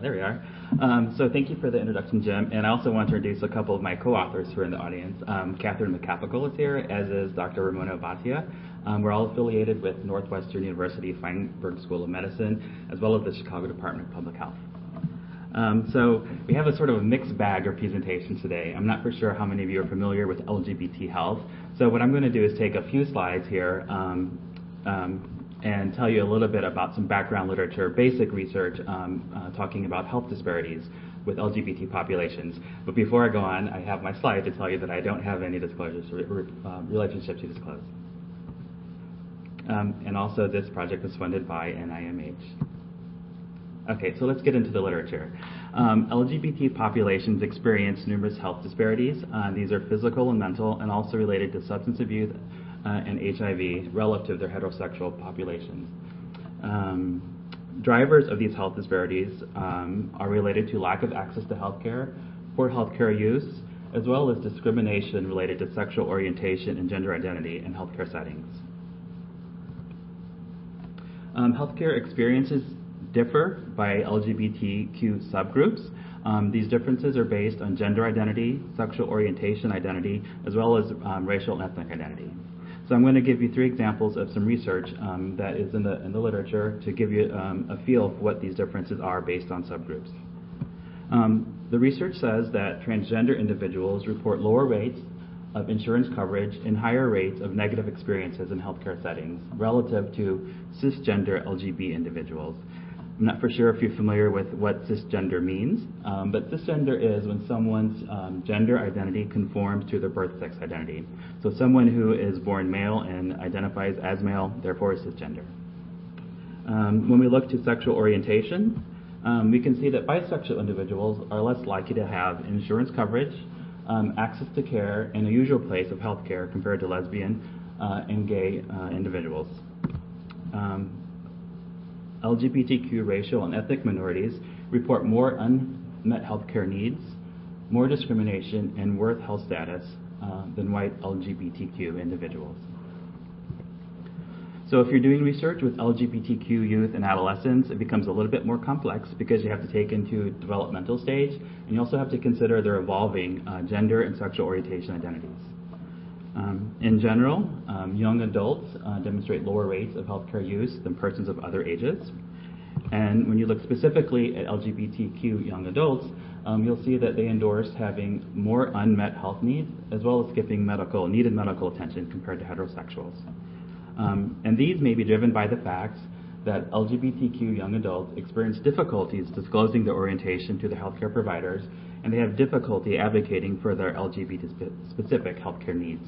There we are. So thank you for the introduction, Jim. And I also want to introduce a couple of my co-authors who are in the audience. Catherine McCapical is here, as is Dr. Ramona Bhatia. We're all affiliated with Northwestern University Feinberg School of Medicine, as well as the Chicago Department of Public Health. So we have a sort of a mixed bag of presentations today. I'm not for sure how many of you are familiar with LGBT health. So what I'm going to do is take a few slides here and tell you a little bit about some background literature, basic research, talking about health disparities with LGBT populations. But before I go on, I have my slide to tell you that I don't have any disclosures or relationships to disclose. And also this project was funded by NIMH. Okay, so let's get into the literature. LGBT populations experience numerous health disparities. These are physical and mental, and also related to substance abuse and HIV relative to their heterosexual populations. Drivers of these health disparities are related to lack of access to healthcare, poor healthcare use, as well as discrimination related to sexual orientation and gender identity in healthcare settings. Healthcare experiences differ by LGBTQ subgroups. These differences are based on gender identity, sexual orientation identity, as well as racial and ethnic identity. So I'm going to give you 3 examples of some research that is in the literature to give you a feel of what these differences are based on subgroups. The research says that transgender individuals report lower rates of insurance coverage and higher rates of negative experiences in healthcare settings relative to cisgender LGBT individuals. I'm not for sure if you're familiar with what cisgender means, but cisgender is when someone's gender identity conforms to their birth sex identity. So someone who is born male and identifies as male, therefore is cisgender. When we look to sexual orientation, we can see that bisexual individuals are less likely to have insurance coverage, access to care, and a usual place of health care compared to lesbian and gay individuals. LGBTQ racial and ethnic minorities report more unmet healthcare needs, more discrimination, and worse health status than white LGBTQ individuals. So if you're doing research with LGBTQ youth and adolescents, it becomes a little bit more complex because you have to take into developmental stage, and you also have to consider their evolving gender and sexual orientation identities. In general, young adults demonstrate lower rates of healthcare use than persons of other ages. And when you look specifically at LGBTQ young adults, you'll see that they endorse having more unmet health needs, as well as skipping needed medical attention compared to heterosexuals. And these may be driven by the fact that LGBTQ young adults experience difficulties disclosing their orientation to their healthcare providers, and they have difficulty advocating for their LGBT-specific healthcare needs.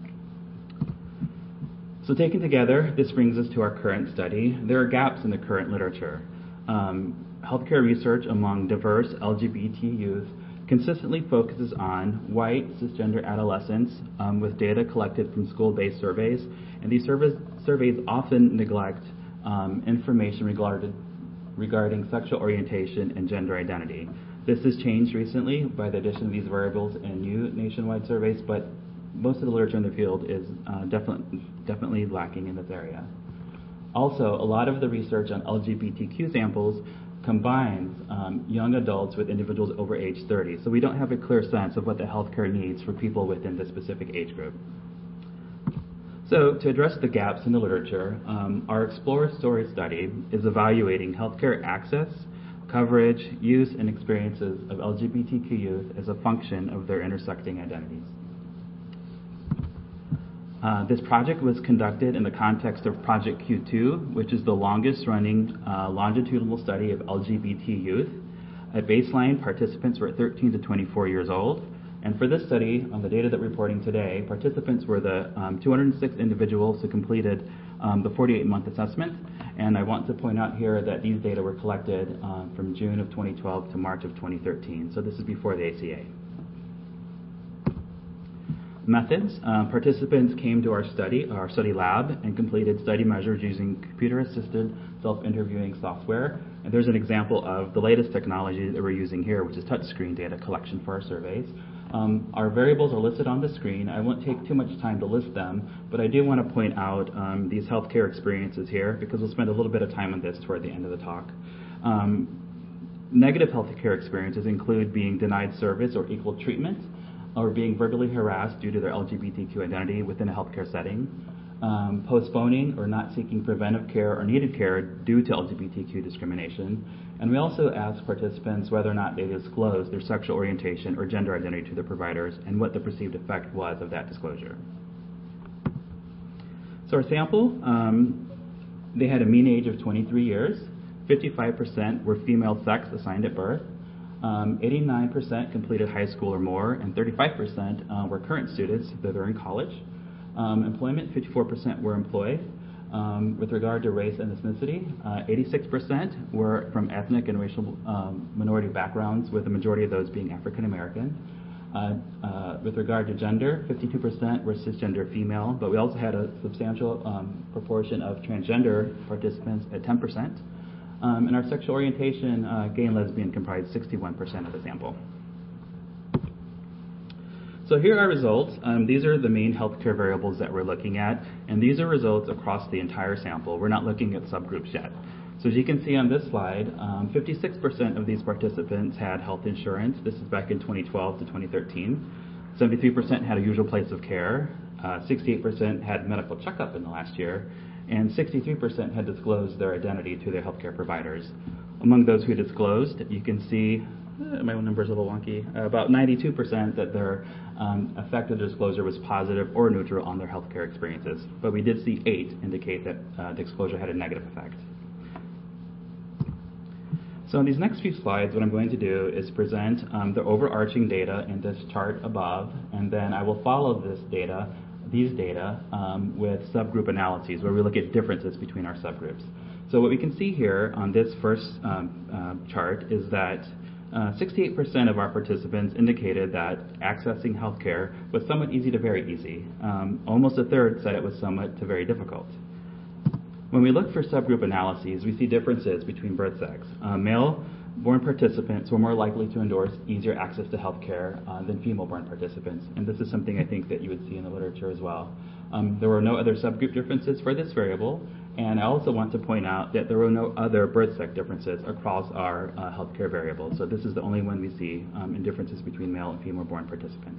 So taken together, this brings us to our current study. There are gaps in the current literature. Healthcare research among diverse LGBT youth consistently focuses on white cisgender adolescents with data collected from school-based surveys, and these surveys often neglect information regarding sexual orientation and gender identity. This has changed recently by the addition of these variables in new nationwide surveys, but most of the literature in the field is definitely lacking in this area. Also, a lot of the research on LGBTQ samples combines young adults with individuals over age 30, so we don't have a clear sense of what the healthcare needs for people within this specific age group. So to address the gaps in the literature, our Explore Story study is evaluating healthcare access, coverage, use, and experiences of LGBTQ youth as a function of their intersecting identities. This project was conducted in the context of Project Q2, which is the longest running longitudinal study of LGBT youth. At baseline, participants were 13 to 24 years old. And for this study, on the data that we're reporting today, participants were the 206 individuals who completed the 48-month assessment. And I want to point out here that these data were collected from June of 2012 to March of 2013. So this is before the ACA. Methods. Participants came to our study lab, and completed study measures using computer-assisted self-interviewing software. And there's an example of the latest technology that we're using here, which is touchscreen data collection for our surveys. Our variables are listed on the screen. I won't take too much time to list them, but I do want to point out these healthcare experiences here, because we'll spend a little bit of time on this toward the end of the talk. Negative healthcare experiences include being denied service or equal treatment, or being verbally harassed due to their LGBTQ identity within a healthcare setting, postponing or not seeking preventive care or needed care due to LGBTQ discrimination. And we also ask participants whether or not they disclose their sexual orientation or gender identity to their providers and what the perceived effect was of that disclosure. So our sample, they had a mean age of 23 years, 55% were female sex assigned at birth, 89% completed high school or more, and 35% were current students, though they're in college. Employment, 54% were employed. With regard to race and ethnicity, 86% were from ethnic and racial minority backgrounds, with the majority of those being African American. With regard to gender, 52% were cisgender female, but we also had a substantial proportion of transgender participants at 10%. And our sexual orientation, gay and lesbian, comprised 61% of the sample. So here are results. These are the main healthcare variables that we're looking at, and these are results across the entire sample. We're not looking at subgroups yet. So as you can see on this slide, 56% of these participants had health insurance. This is back in 2012 to 2013. 73% had a usual place of care. 68% had medical checkup in the last year. And 63% had disclosed their identity to their healthcare providers. Among those who disclosed, you can see, my number's a little wonky, about 92% that their effective disclosure was positive or neutral on their healthcare experiences. But we did see 8 indicate that disclosure had a negative effect. So in these next few slides, what I'm going to do is present the overarching data in this chart above, and then I will follow these data with subgroup analyses where we look at differences between our subgroups. So what we can see here on this first chart is that 68% of our participants indicated that accessing healthcare was somewhat easy to very easy. Almost a third said it was somewhat to very difficult. When we look for subgroup analyses, we see differences between birth sex. Male-born participants were more likely to endorse easier access to healthcare than female-born participants, and this is something I think that you would see in the literature as well. There were no other subgroup differences for this variable, and I also want to point out that there were no other birth sex differences across our healthcare variables. So this is the only one we see in differences between male and female-born participants.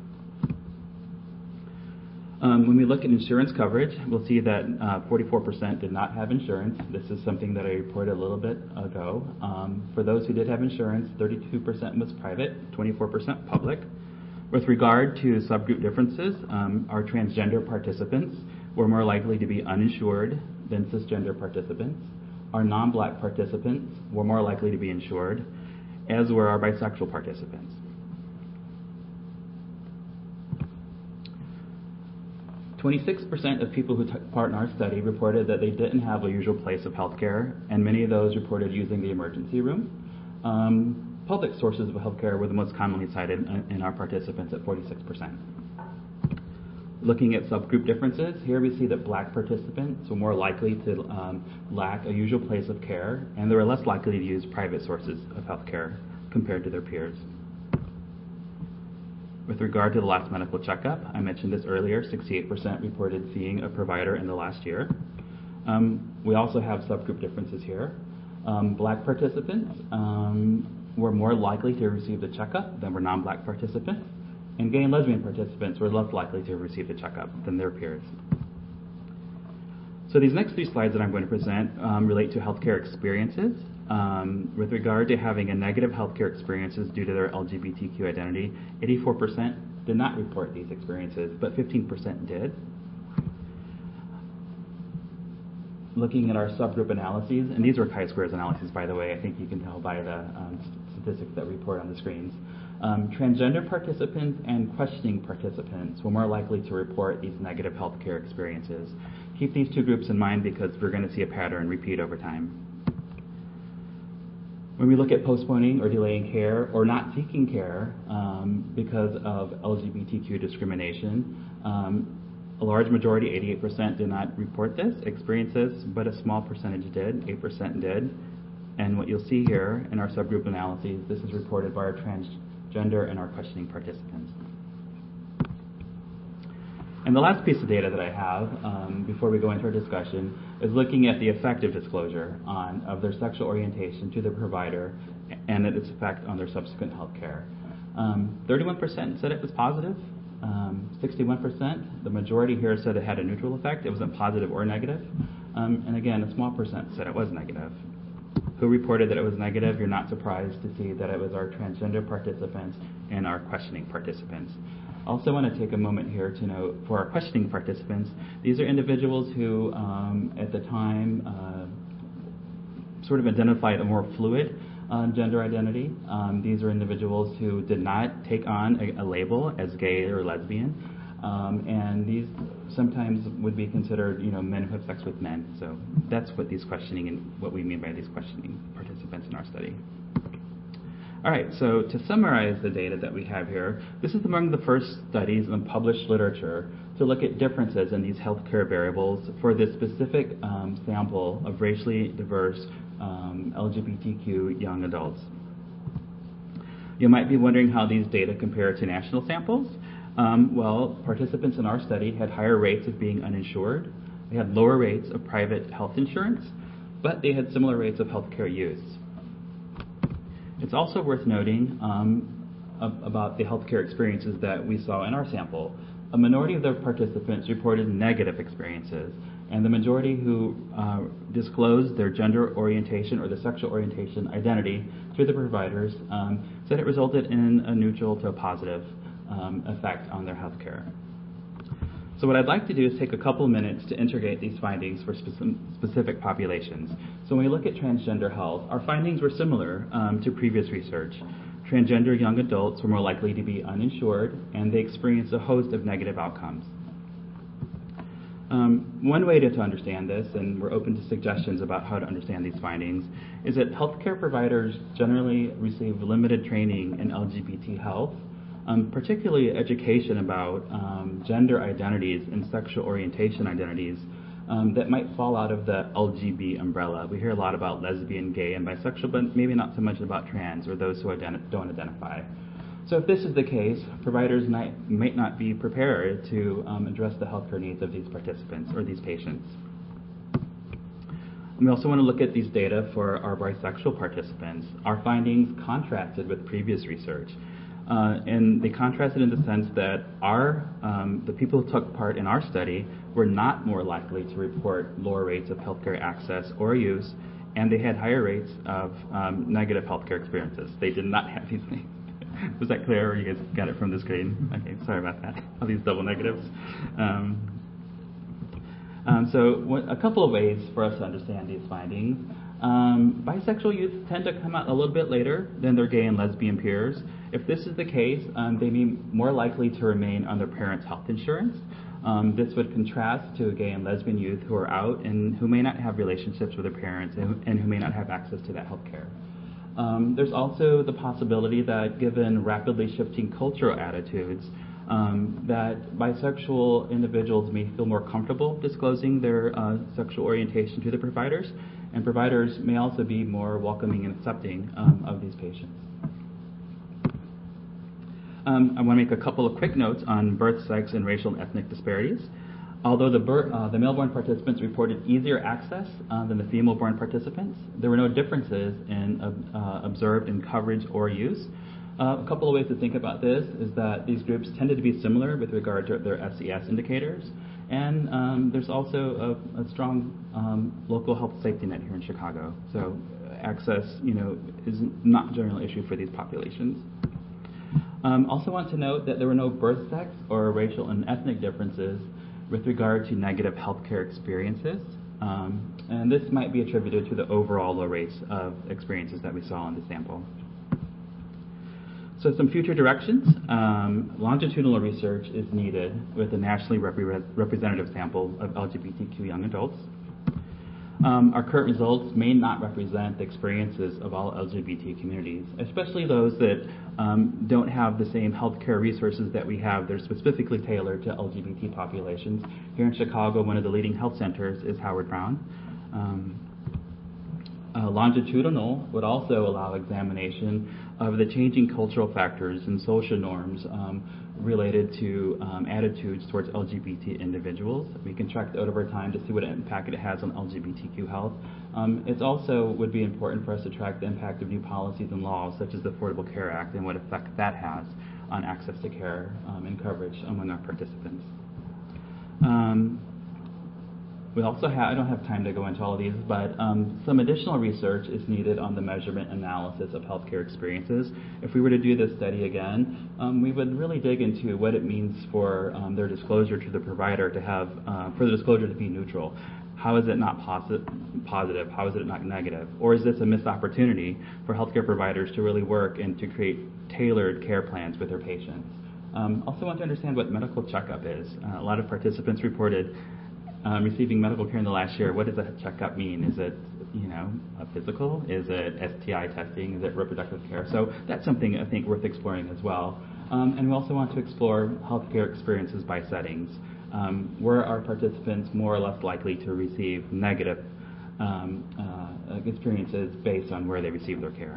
When we look at insurance coverage, we'll see that 44% did not have insurance. This is something that I reported a little bit ago. For those who did have insurance, 32% was private, 24% public. With regard to subgroup differences, our transgender participants were more likely to be uninsured than cisgender participants. Our non-black participants were more likely to be insured, as were our bisexual participants. 26% of people who took part in our study reported that they didn't have a usual place of health care, and many of those reported using the emergency room. Public sources of health care were the most commonly cited in our participants at 46%. Looking at subgroup differences, here we see that black participants were more likely to lack a usual place of care, and they were less likely to use private sources of health care compared to their peers. With regard to the last medical checkup, I mentioned this earlier, 68% reported seeing a provider in the last year. We also have subgroup differences here. Black participants were more likely to receive the checkup than were non-black participants, and gay and lesbian participants were less likely to receive the checkup than their peers. So these next few slides that I'm going to present relate to healthcare experiences. With regard to having a negative healthcare experiences due to their LGBTQ identity, 84% did not report these experiences, but 15% did. Looking at our subgroup analyses, and these were chi-squares analyses, by the way, I think you can tell by the statistics that we report on the screens. Transgender participants and questioning participants were more likely to report these negative healthcare experiences. Keep these two groups in mind because we're going to see a pattern repeat over time. When we look at postponing or delaying care or not seeking care because of LGBTQ discrimination, a large majority, 88%, did not report this experiences, but a small percentage did, 8% did. And what you'll see here in our subgroup analyses, this is reported by our transgender and our questioning participants. And the last piece of data that I have, before we go into our discussion, is looking at the effective disclosure of their sexual orientation to the provider and its effect on their subsequent health care. 31% said it was positive. 61%, the majority here said it had a neutral effect. It wasn't positive or negative. And again, a small percent said it was negative. Who reported that it was negative? You're not surprised to see that it was our transgender participants and our questioning participants. Also want to take a moment here to note for our questioning participants, these are individuals who at the time sort of identified a more fluid gender identity. These are individuals who did not take on a label as gay or lesbian, and these sometimes would be considered, men who have sex with men. So that's what these questioning and what we mean by these questioning participants in our study. All right, so to summarize the data that we have here, this is among the first studies in published literature to look at differences in these healthcare variables for this specific sample of racially diverse LGBTQ young adults. You might be wondering how these data compare to national samples. Well, participants in our study had higher rates of being uninsured. They had lower rates of private health insurance, but they had similar rates of healthcare use. It's also worth noting about the healthcare experiences that we saw in our sample. A minority of the participants reported negative experiences, and the majority who disclosed their gender orientation or the sexual orientation identity to the providers said it resulted in a neutral to a positive effect on their healthcare. So what I'd like to do is take a couple minutes to integrate these findings for specific populations. So when we look at transgender health, our findings were similar to previous research. Transgender young adults were more likely to be uninsured, and they experienced a host of negative outcomes. One way to understand this, and we're open to suggestions about how to understand these findings, is that healthcare providers generally receive limited training in LGBT health, particularly education about gender identities and sexual orientation identities that might fall out of the LGB umbrella. We hear a lot about lesbian, gay, and bisexual, but maybe not so much about trans or those who don't identify. So if this is the case, providers might not be prepared to address the healthcare needs of these participants or these patients. We also want to look at these data for our bisexual participants. Our findings contrasted with previous research. And they contrasted in the sense that the people who took part in our study were not more likely to report lower rates of healthcare access or use, and they had higher rates of negative healthcare experiences. They did not have these things. Was that clear, or you guys got it from the screen? Okay, sorry about that. All these double negatives. So a couple of ways for us to understand these findings. Bisexual youth tend to come out a little bit later than their gay and lesbian peers. If this is the case, they'd be more likely to remain on their parents' health insurance. This would contrast to gay and lesbian youth who are out and who may not have relationships with their parents and who may not have access to that health care. There's also the possibility that given rapidly shifting cultural attitudes, that bisexual individuals may feel more comfortable disclosing their sexual orientation to the providers, and providers may also be more welcoming and accepting of these patients. I want to make a couple of quick notes on birth, sex, and racial and ethnic disparities. Although the male-born participants reported easier access than the female-born participants, there were no differences in observed in coverage or use. A couple of ways to think about this is that these groups tended to be similar with regard to their SES indicators, and there's also a strong local health safety net here in Chicago. So access, is not a general issue for these populations. Also want to note that there were no birth sex or racial and ethnic differences with regard to negative healthcare experiences, and this might be attributed to the overall low rates of experiences that we saw in the sample. So some future directions. Longitudinal research is needed with a nationally representative sample of LGBTQ young adults. Our current results may not represent the experiences of all LGBT communities, especially those that don't have the same healthcare resources that we have. They're specifically tailored to LGBT populations. Here in Chicago, one of the leading health centers is Howard Brown. Longitudinal would also allow examination of the changing cultural factors and social norms related to attitudes towards LGBT individuals. We can track that over time to see what impact it has on LGBTQ health. It also would be important for us to track the impact of new policies and laws, such as the Affordable Care Act, and what effect that has on access to care and coverage among our participants. We also have, I don't have time to go into all of these, but some additional research is needed on the measurement analysis of healthcare experiences. If we were to do this study again, we would really dig into what it means for their disclosure to the provider to have, for the disclosure to be neutral. How is it not positive? How is it not negative? Or is this a missed opportunity for healthcare providers to really work and to create tailored care plans with their patients? Also want to understand what medical checkup is. A lot of participants reported receiving medical care in the last year. What does a checkup mean? Is it, a physical? Is it STI testing? Is it reproductive care? So that's something I think worth exploring as well. And we also want to explore healthcare experiences by settings. Were our participants more or less likely to receive negative experiences based on where they received their care?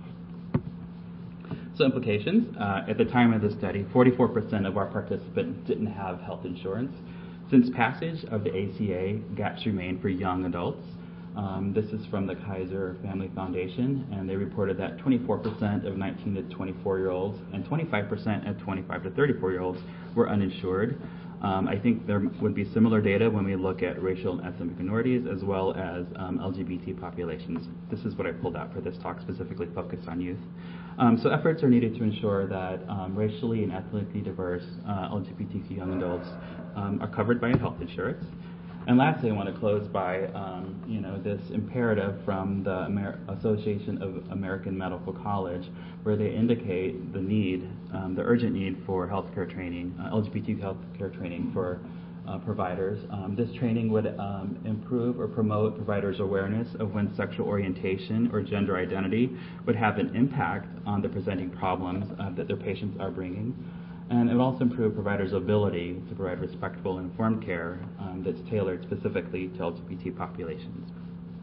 So implications. At the time of the study, 44% of our participants didn't have health insurance. Since passage of the ACA, gaps remain for young adults. This is from the Kaiser Family Foundation, and they reported that 24% of 19 to 24-year-olds and 25% of 25 to 34-year-olds were uninsured. I think there would be similar data when we look at racial and ethnic minorities as well as LGBT populations. This is what I pulled out for this talk, specifically focused on youth. So efforts are needed to ensure that racially and ethnically diverse LGBTQ young adults are covered by health insurance. And lastly, I want to close by, this imperative from the Association of American Medical College, where they indicate the need, the urgent need for healthcare training, LGBT healthcare training for providers. This training would improve or promote providers' awareness of when sexual orientation or gender identity would have an impact on the presenting problems that their patients are bringing. And it would also improve providers' ability to provide respectful and informed care that's tailored specifically to LGBT populations.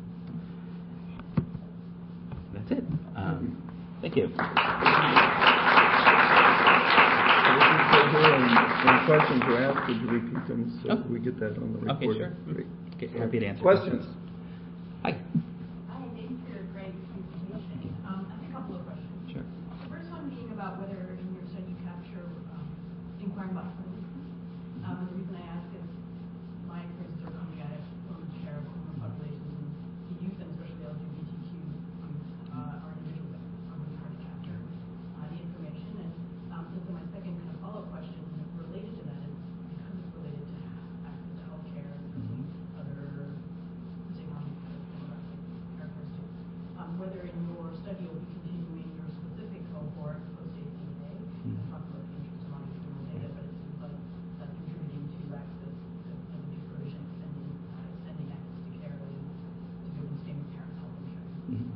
That's it. Thank you. Any questions were asked, could you repeat them so we get that on the record? Okay, sure. Okay, happy to answer questions. Hi. Hi, thanks for your great presentation. I have a couple of questions. Sure. The first one being about whether in your study you capture inquiring about homelessness. And the reason I ask is my experiences are coming at it from the share of homeless populations and the youth, and especially LGBTQ youth, are individuals that are really hard to capture the information. And so my second kind of follow-up question related to that is, because it's related to access to health care and other demographic characteristics, whether in your study you'll be continuing your specific cohort post-ACA, talk about the interest of longitudinal data, but it seems like that's contributing to access to energy provision, extending access to care, to be able to stay with parents' health insurance.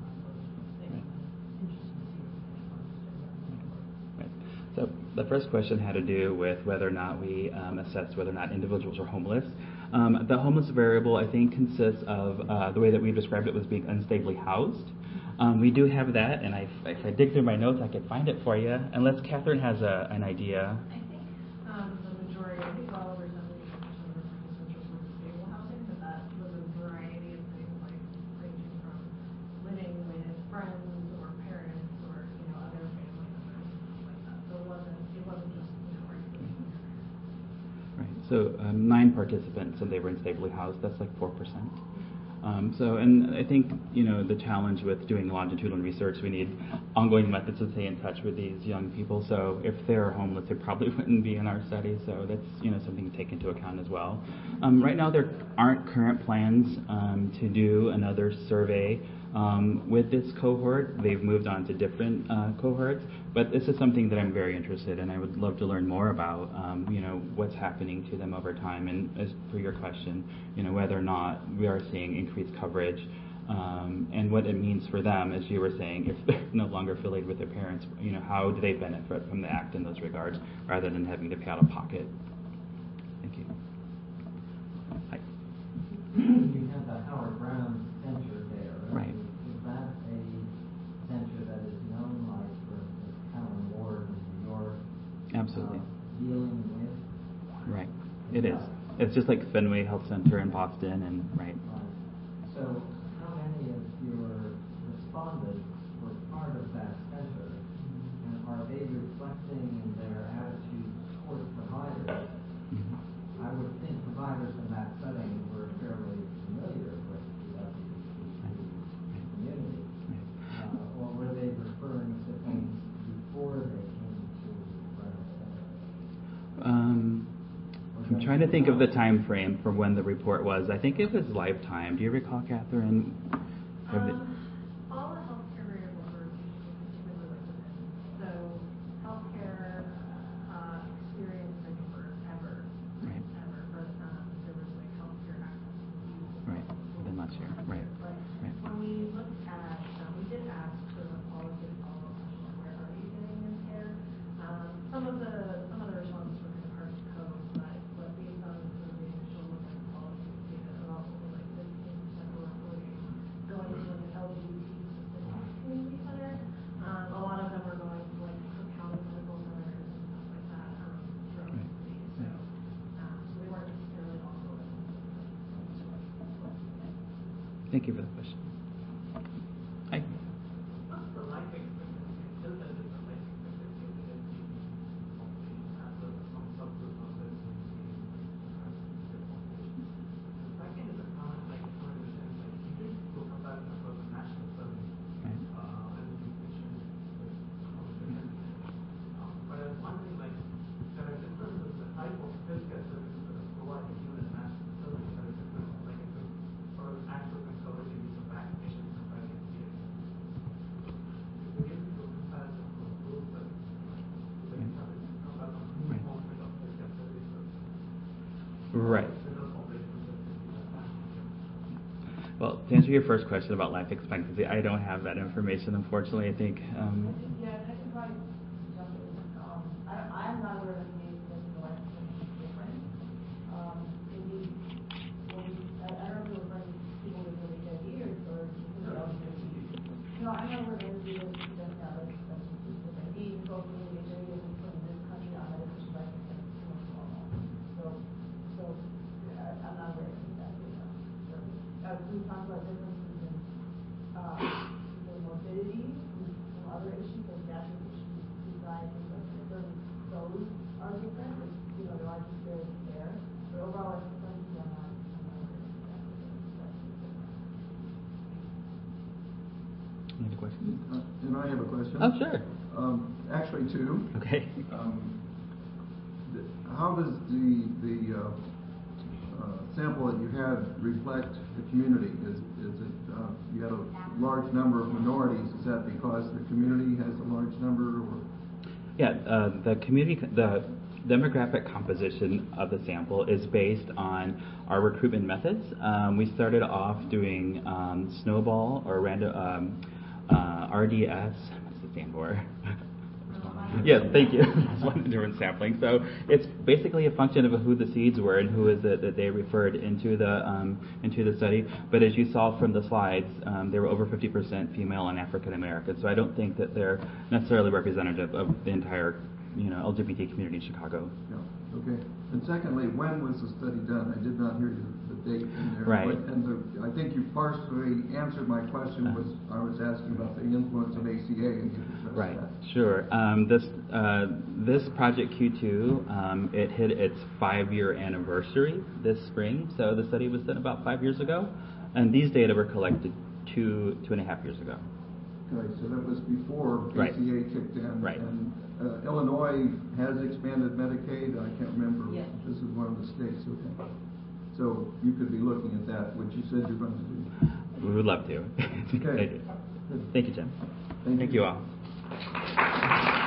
So the first question had to do with whether or not we assessed whether or not individuals are homeless. The homeless variable, I think, consists of the way that we've described it was being unstably housed. We do have that, and if I dig through my notes, I could find it for you, unless Catherine has an idea. I think the majority, I think well over 70% of the participants were stable housing, but that was a variety of things, like ranging from living with friends or parents or other family members, stuff like that. So it wasn't just regular. Right. So 9 participants said they were unstably housed. That's like 4%. And I think, the challenge with doing longitudinal research, we need ongoing methods to stay in touch with these young people. So if they're homeless, they probably wouldn't be in our study. So that's, something to take into account as well. Right now, there aren't current plans to do another survey with this cohort. They've moved on to different cohorts. But this is something that I'm very interested in. I would love to learn more about, what's happening to them over time. And as for your question, whether or not we are seeing increased coverage and what it means for them, as you were saying, if they're no longer affiliated with their parents, how do they benefit from the act in those regards rather than having to pay out of pocket? Thank you. Hi. You have the Howard Brown Center there. Right. Is that a center that is known, like for Howard Ward in New York? Absolutely. dealing with? Right. It is. It's just like Fenway Health Center in Boston, and right. So how many of your respondents were part of that center, and are they reflecting in their attitudes toward providers? I would think providers in that setting were fairly familiar with the LGBT community. Or were they referring to things before they came to Brenner Center? I'm trying to think of the time frame for when the report was. I think it was Lifetime. Do you recall, Catherine? All the healthcare variables are typically listed. So healthcare experience like forever, Right. ever. But there was like healthcare access. Right. Within last year. Right. But Right. when we looked at, we did ask sort of a qualitative follow-up question, where are you getting this care? Some of the responses were kind of hard to code, but based on sort of the initial look at the policy data, about only like 15% were reporting going to like an LGBT specific community center. A lot of them were going to like Cook County medical centers and stuff like that throughout the city. So they weren't necessarily all going. Thank you for the question. Hi. What's the life expectancy? Still the different life expectancy of the LGBT population as well as some subgroup of the population. The second is a comment like in the sense like you did do a comparison across the national survey Right. and you mentioned but I was wondering like there are differences in the type of healthcare services that are provided even in national survey. There are differences like if it's sort of access and coverage in the vaccination compared to here. If we give you a comparison of those that like have a comparison of Right. component of healthcare services. Right. Similar populations that could be like that. Well, to answer your first question about life expectancy, I don't have that information, unfortunately. I think. Yeah, I can probably jump in. I'm not aware of any that the life expectancy is different. Maybe, I don't know if it was like people with really good ears or something else. No, I'm not aware of any that doesn't have life expectancy is different. Even folks in the HIV isn't from this country on medication life expectancy is much normal. So I'm not aware of any of that data. We talked about differences in the morbidity and other issues like gastric issues, suicide, things like that. Those are different, but, there are disparities there. But overall, I think I'm not aware of exactly that's different. Any other questions? And I have a question. Oh, sure. Actually, two. Okay. How does the sample that you had reflect the community? Is it you had a large number of minorities? Is that because the community has a large number, or? Yeah, the demographic composition of the sample is based on our recruitment methods. We started off doing snowball or random RDS. What's it stand for? Yes, thank you. It's one different sampling. So it's basically a function of who the seeds were and who is it that they referred into the study. But as you saw from the slides, they were over 50% female and African American. So I don't think that they're necessarily representative of the entire, LGBT community in Chicago. Yeah. Okay. And secondly, when was the study done? I did not hear the date in there. Right. I think you partially answered my question. I was asking about the influence of ACA, and you addressed Right, that. sure. This Project Q2, it hit its 5-year anniversary this spring. So the study was done about 5 years ago, and these data were collected 2.5 years ago. Okay, so that was before Right. ACA kicked in. Right. And Illinois has expanded Medicaid. I can't remember. Yes. This is one of the states. Okay. So you could be looking at that, which you said you're going to do. We would love to. Okay. Thank you, Jim. Thank you all.